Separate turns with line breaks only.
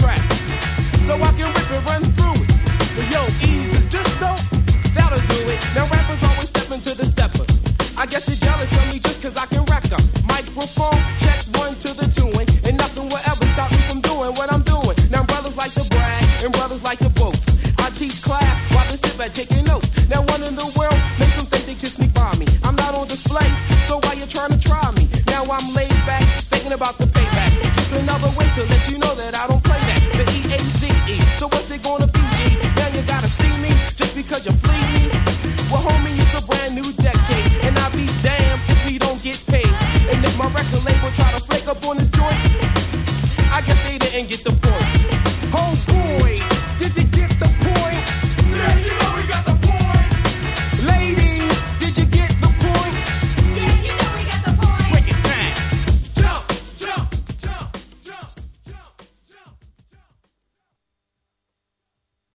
track. So I can rip and run through it. But yo, ease is just dope. That'll do it. Now rappers always step into the stepper. I guess you're jealous of me.